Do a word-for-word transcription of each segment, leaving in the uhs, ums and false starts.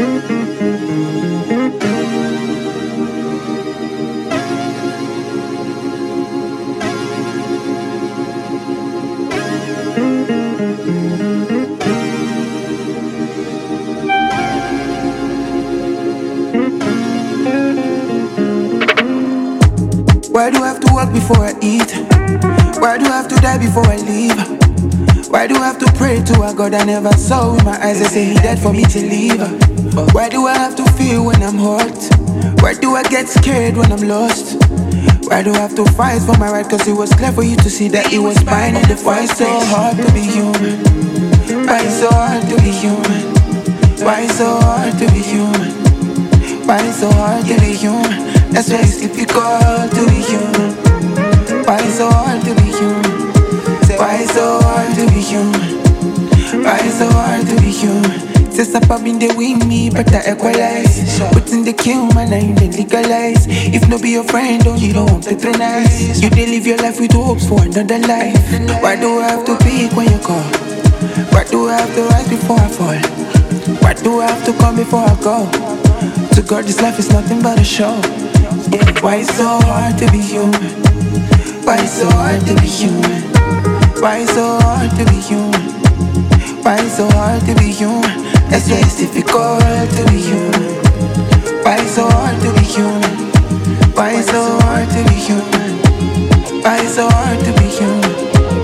Why do I have to work before I eat? Why do I have to die before I leave? Why do I have to pray to a God I never saw with my eyes? I say he died for me to leave. Why do I have to feel when I'm hurt? Why do I get scared when I'm lost? Why do I have to fight for my right? Cause it was clear for you to see that it was mine in the first. Why it's so hard to be human? Why it's so hard to be human? Why it's so hard to be human? Why it's so hard to be human? That's why it's difficult to be human. Why it's so hard to be human? Why it's so hard to be human? Why it's so hard to be human? Say stop having the with me, but I equalize. But in the kill, man, I ain't legalize. If no be your friend, don't you don't want patronize. You dey live your life with hopes for another life. Why do I have to pick when you call? Why do I have to rise before I fall? Why do I have to come before I go? To God, this life is nothing but a show. Yeah. Why it's so hard to be human? Why it's so hard to be human? Why it's so hard to be human? Why it's so hard to be human? That's why it's difficult to be human. Why it's so hard to be human? Why it's so hard to be human? Why it's so hard to be human?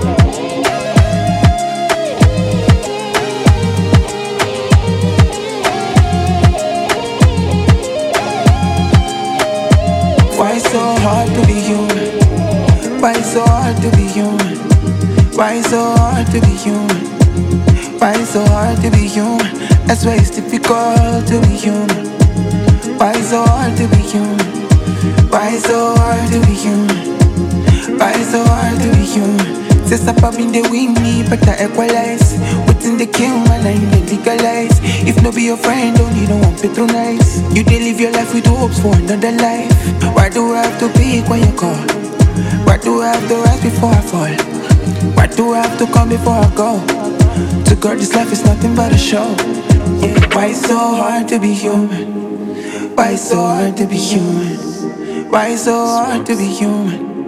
Why it's so hard to be human? Why it's so hard to be human? Why it's so hard to be human? Why it's so hard to be human? That's why it's difficult to be human. Why it's so hard to be human? Why it's so hard to be human? Why it's so hard to be human? Say stop having the with me, but I equalize. Within the kill, man, I ain't legalize. If no be your friend, don't you don't want patronize. You dey live your life with hopes for another life. Why do I have to pick when you call? Why do I have to rise before I fall? Why do I have to come before I go? To God, this life is nothing but a show. Yeah. Why it's so hard to be human? Why it's so hard to be human? Why it's so hard to be human?